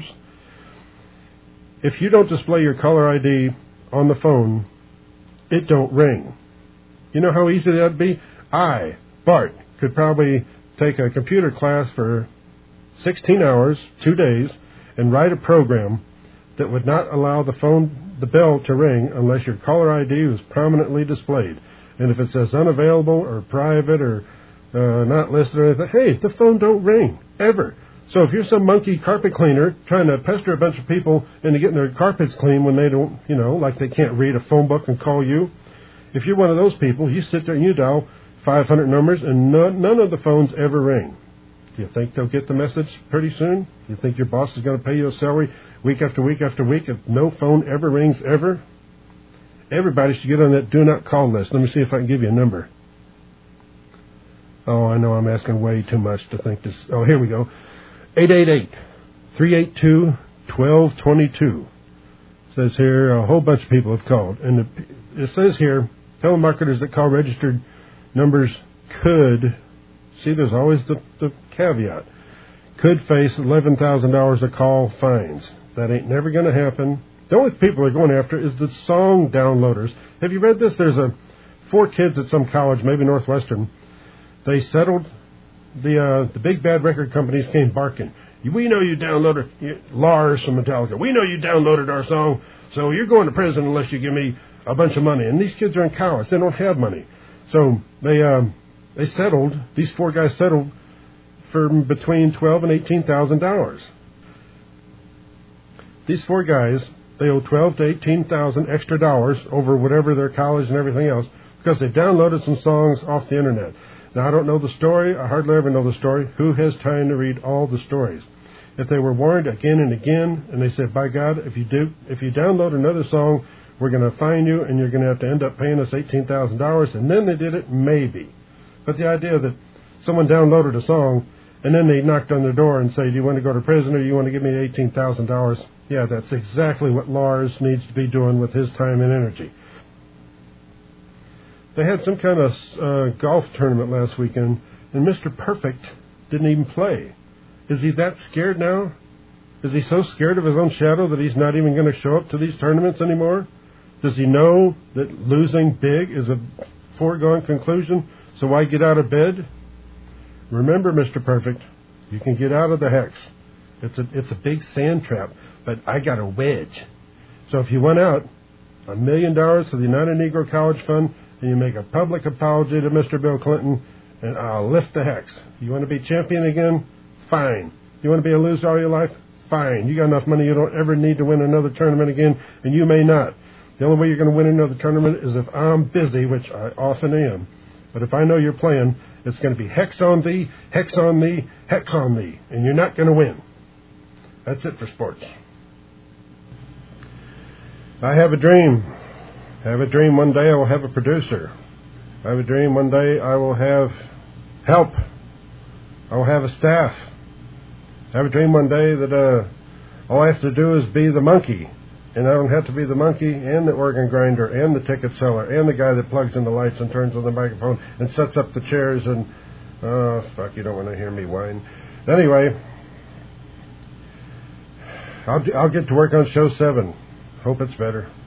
If you don't display your caller ID on the phone, it don't ring. You know how easy that would be? I, Bart, could probably take a computer class for 16 hours, 2 days, and write a program that would not allow the bell to ring unless your caller ID was prominently displayed. And if it says unavailable or private or not listed or anything, hey, the phone don't ring, ever. So if you're some monkey carpet cleaner trying to pester a bunch of people into getting their carpets clean when they don't, like they can't read a phone book and call you, if you're one of those people, you sit there and you dial 500 numbers and none of the phones ever ring. Do you think they'll get the message pretty soon? Do you think your boss is going to pay you a salary week after week after week if no phone ever rings ever? Everybody should get on that do not call list. Let me see if I can give you a number. Oh, I know I'm asking way too much to think this. Oh, here we go. 888-382-1222. It says here a whole bunch of people have called. And it says here, telemarketers that call registered numbers could, see there's always the caveat, could face $11,000 a call fines. That ain't never going to happen. The only people they're going after is the song downloaders. Have you read this? There's 4 kids at some college, maybe Northwestern. They settled. The big bad record companies came barking. We know you downloaded Lars from Metallica. We know you downloaded our song, so you're going to prison unless you give me a bunch of money. And these kids are in college. They don't have money. So they settled. These 4 guys settled for between $12,000 and $18,000. These 4 guys, they owe $12,000 to $18,000 extra dollars over whatever their college and everything else because they downloaded some songs off the internet. Now, I don't know the story. I hardly ever know the story. Who has time to read all the stories? If they were warned again and again, and they said, by God, if you download another song, we're going to fine you, and you're going to have to end up paying us $18,000, and then they did it, maybe. But the idea that someone downloaded a song, and then they knocked on their door and say, do you want to go to prison, or do you want to give me $18,000? Yeah, that's exactly what Lars needs to be doing with his time and energy. They had some kind of golf tournament last weekend, and Mr. Perfect didn't even play. Is he that scared now? Is he so scared of his own shadow that he's not even going to show up to these tournaments anymore? Does he know that losing big is a foregone conclusion, so why get out of bed? Remember, Mr. Perfect, you can get out of the hex. It's a big sand trap, but I got a wedge. So if you went out $1 million to the United Negro College Fund, and you make a public apology to Mr. Bill Clinton, and I'll lift the hex. You want to be champion again? Fine. You want to be a loser all your life? Fine. You got enough money you don't ever need to win another tournament again, and you may not. The only way you're going to win another tournament is if I'm busy, which I often am. But if I know you're playing, it's going to be hex on thee, hex on thee, hex on thee, and you're not going to win. That's it for sports. I have a dream. I have a dream one day I will have a producer. I have a dream one day I will have help. I will have a staff. I have a dream one day that all I have to do is be the monkey. And I don't have to be the monkey and the organ grinder and the ticket seller and the guy that plugs in the lights and turns on the microphone and sets up the chairs and... Oh, fuck, you don't want to hear me whine. Anyway, I'll get to work on show 7. Hope it's better.